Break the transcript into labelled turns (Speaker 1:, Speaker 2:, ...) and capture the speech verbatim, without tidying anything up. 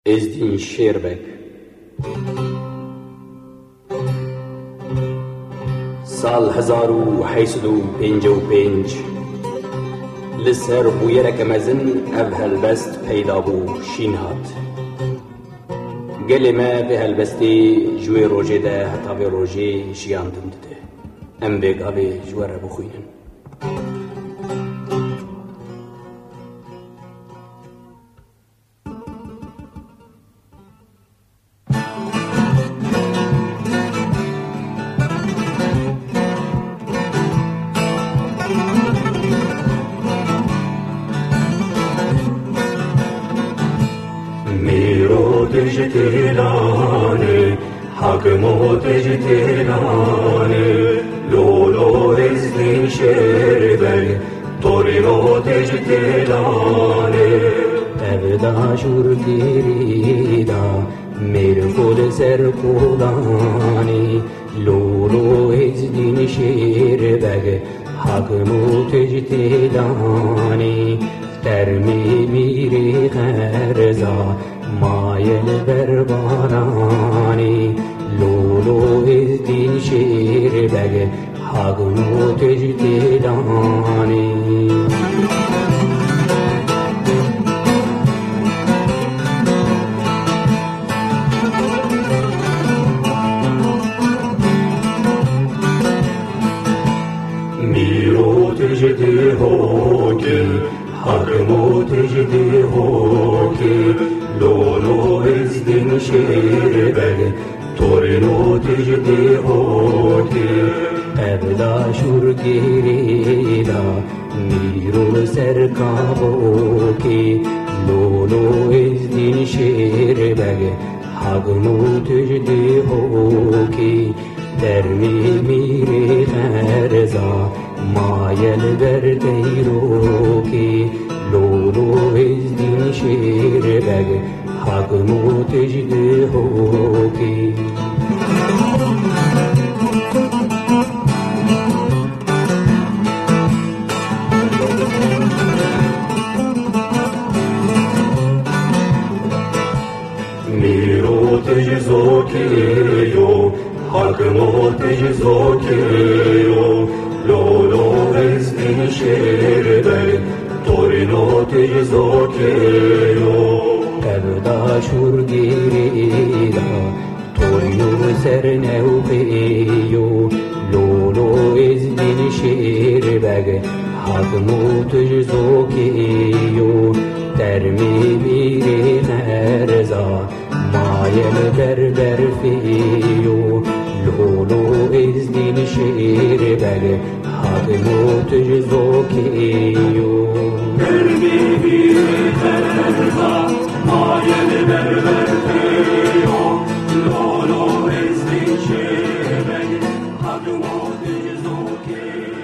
Speaker 1: ازدین شیربک سال هزار و حیصد و پنج و پنج لسر بویرک مزن او هلبست پیدا بو شین هات گل ما به هلبستی جوی روژه ده حتا به روژه شیاندن ده ام بگ آبی جوی را بخوینن
Speaker 2: تجتلاني حكمو تجتلاني لولو ازدين شربي طورينو تجتلاني
Speaker 1: ابدا شور گیریدا میر خود سر کودانی لولو ازدین شیر بگ حکمو تجتلانی ترمی میری خرزا مایل بربارانی لولو ازدین شیر بگ حکمو تجتلانی
Speaker 2: میرو تجدی هوکی حکمو تجدی هوکی لولو ازدین شیر بگ طورینو تجدی هوکی
Speaker 1: ابدا شور گیریدا میرو سر کابوکی لولو ازدین شیر بگ حکمو تجدی هوکی درمی میری خرزا مایل بر دیروکی لولو ازدین شیر بگ حکمو تجدی هوکی
Speaker 2: میرو تجزوکیو حکمو تجزوکیو لولو ازدین شیر بگ طورینو تجزوکیو
Speaker 1: ابدا شور گیریدا طورینو سر نو پیو لولو ازدین شیر بگ حکمو تجزوکیو درمی میری خرزا مایل بر برفیو لولو ازدین شیر بگ حکمو تجزوکیو
Speaker 2: درمی میری خرزا مایل بر برفیو لولو ازدین شیر بگ حکمو تجزوکیو